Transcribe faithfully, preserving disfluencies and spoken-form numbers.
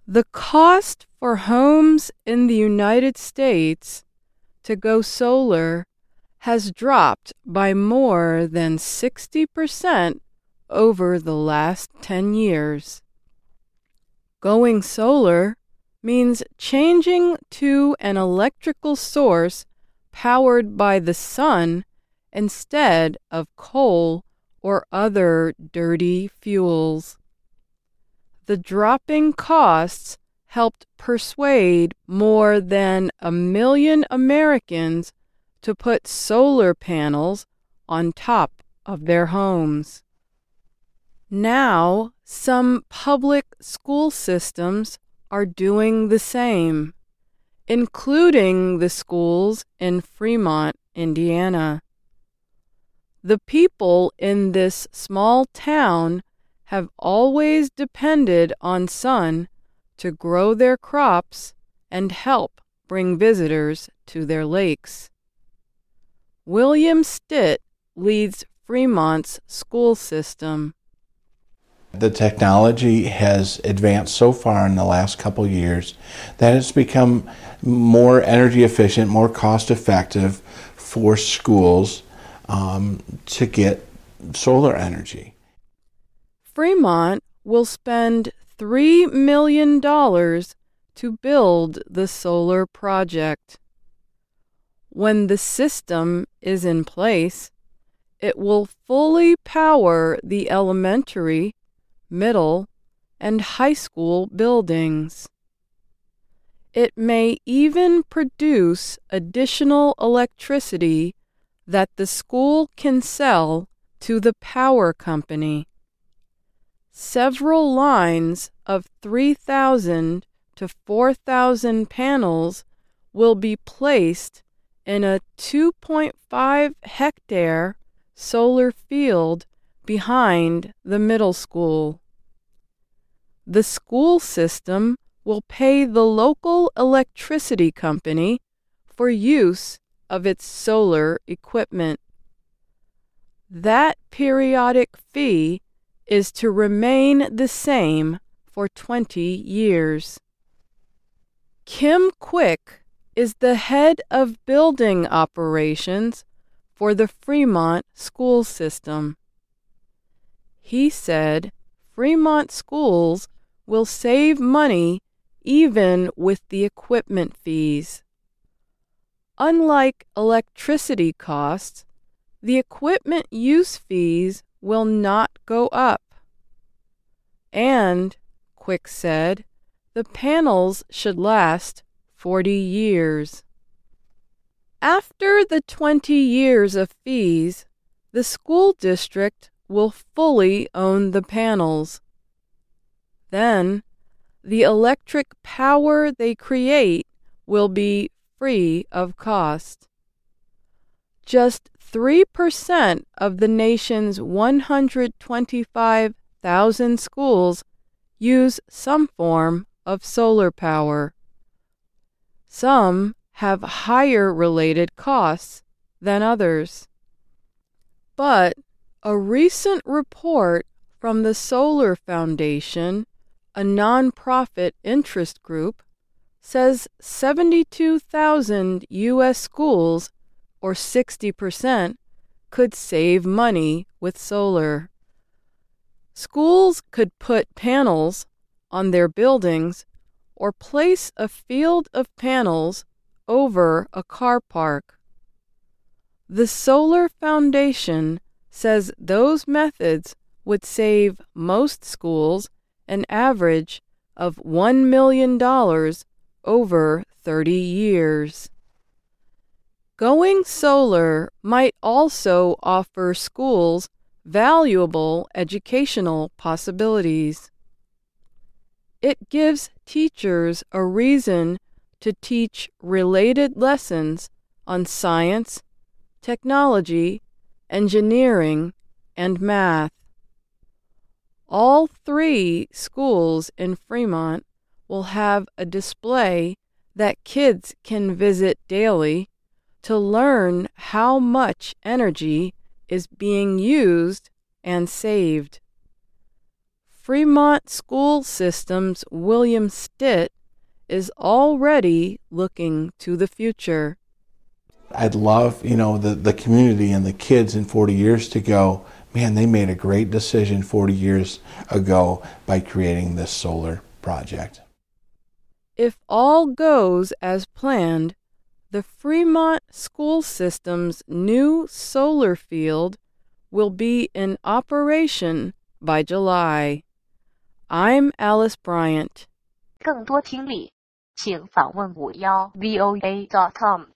The cost for homes in the United States to go solar has dropped by more than sixty percent over the last ten years. Going solar means changing to an electrical source powered by the sun instead of coal or other dirty fuels. The dropping costs helped persuade more than a million Americans to put solar panels on top of their homes. Now, some public school systems are doing the same, including the schools in Fremont, Indiana. The people in this small town have always depended on sun to grow their crops and help bring visitors to their lakes. William Stitt leads Fremont's school system. The technology has advanced so far in the last couple years that it's become more energy efficient, more cost effective for schools um, to get solar energy. Fremont will spend three million dollars to build the solar project. When the system is in place, it will fully power the elementary, middle, and high school buildings. It may even produce additional electricity that the school can sell to the power company. Several lines of three thousand to four thousand panels will be placed in a two point five hectare solar field behind the middle school. The school system will pay the local electricity company for use of its solar equipment. That periodic fee is to remain the same for twenty years. Kim Quick is the head of building operations for the Fremont school system. He said Fremont schools will save money even with the equipment fees. Unlike electricity costs, the equipment use fees will not go up. And, Quick said, the panels should last forty years. After the twenty years of fees, the school district will fully own the panels. Then, the electric power they create will be free of cost. Just three percent of the nation's one hundred twenty-five thousand schools use some form of solar power. Some have higher related costs than others. But a recent report from the Solar Foundation, a nonprofit interest group, says seventy-two thousand U S schools, or sixty percent, could save money with solar. Schools could put panels on their buildings or place a field of panels over a car park. The Solar Foundation says those methods would save most schools an average of one million dollars over thirty years. Going solar might also offer schools valuable educational possibilities. It gives teachers a reason to teach related lessons on science, technology, engineering, and math. All three schools in Fremont will have a display that kids can visit daily to learn how much energy is being used and saved. Fremont School System's William Stitt is already looking to the future. I'd love, you know, the, the community and the kids in forty years to go, man, they made a great decision forty years ago by creating this solar project. If all goes as planned, the Fremont School System's new solar field will be in operation by July. I'm Alice Bryant. 更多听力，请访问五幺 V O A dot com。